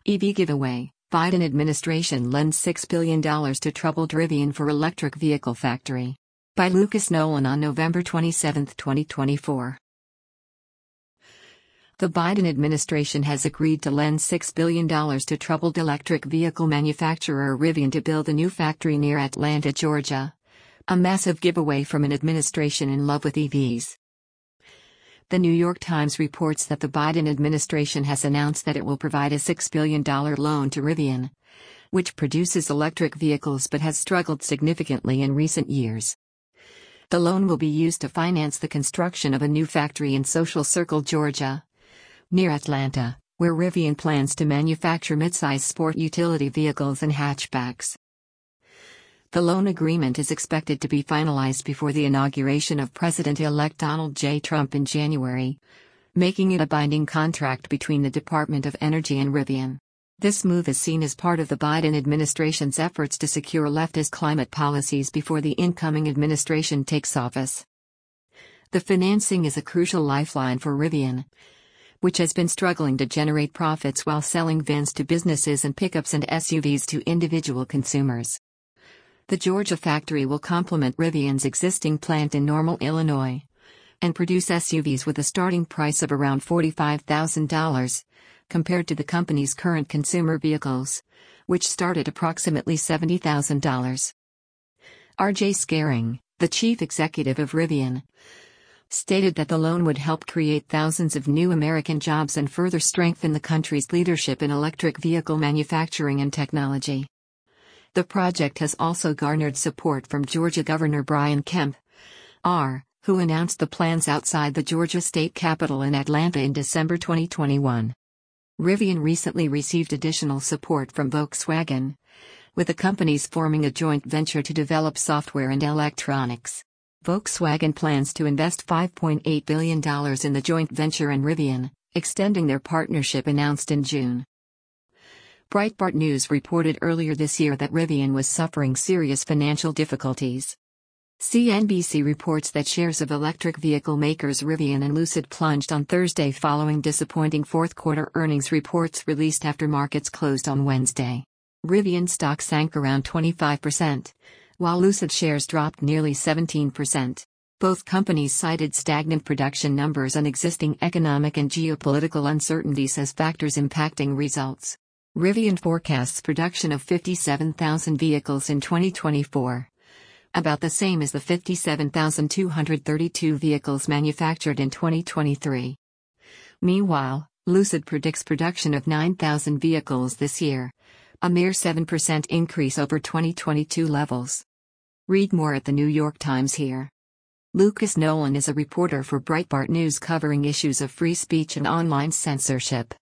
EV giveaway, Biden administration lends $6 billion to troubled Rivian for electric vehicle factory. By Lucas Nolan on November 27, 2024. The Biden administration has agreed to lend $6 billion to troubled electric vehicle manufacturer Rivian to build a new factory near Atlanta, Georgia. A massive giveaway from an administration in love with EVs. The New York Times reports that the Biden administration has announced that it will provide a $6 billion loan to Rivian, which produces electric vehicles but has struggled significantly in recent years. The loan will be used to finance the construction of a new factory in Social Circle, Georgia, near Atlanta, where Rivian plans to manufacture midsize sport utility vehicles and hatchbacks. The loan agreement is expected to be finalized before the inauguration of President-elect Donald J. Trump in January, making it a binding contract between the Department of Energy and Rivian. This move is seen as part of the Biden administration's efforts to secure leftist climate policies before the incoming administration takes office. The financing is a crucial lifeline for Rivian, which has been struggling to generate profits while selling vans to businesses and pickups and SUVs to individual consumers. The Georgia factory will complement Rivian's existing plant in Normal, Illinois, and produce SUVs with a starting price of around $45,000, compared to the company's current consumer vehicles, which start at approximately $70,000. R.J. Scaring, the chief executive of Rivian, stated that the loan would help create thousands of new American jobs and further strengthen the country's leadership in electric vehicle manufacturing and technology. The project has also garnered support from Georgia Governor Brian Kemp, who announced the plans outside the Georgia state capitol in Atlanta in December 2021. Rivian recently received additional support from Volkswagen, with the companies forming a joint venture to develop software and electronics. Volkswagen plans to invest $5.8 billion in the joint venture and Rivian, extending their partnership announced in June. Breitbart News reported earlier this year that Rivian was suffering serious financial difficulties. CNBC reports that shares of electric vehicle makers Rivian and Lucid plunged on Thursday following disappointing fourth-quarter earnings reports released after markets closed on Wednesday. Rivian stock sank around 25%, while Lucid shares dropped nearly 17%. Both companies cited stagnant production numbers and existing economic and geopolitical uncertainties as factors impacting results. Rivian forecasts production of 57,000 vehicles in 2024, about the same as the 57,232 vehicles manufactured in 2023. Meanwhile, Lucid predicts production of 9,000 vehicles this year, a mere 7% increase over 2022 levels. Read more at the New York Times here. Lucas Nolan is a reporter for Breitbart News covering issues of free speech and online censorship.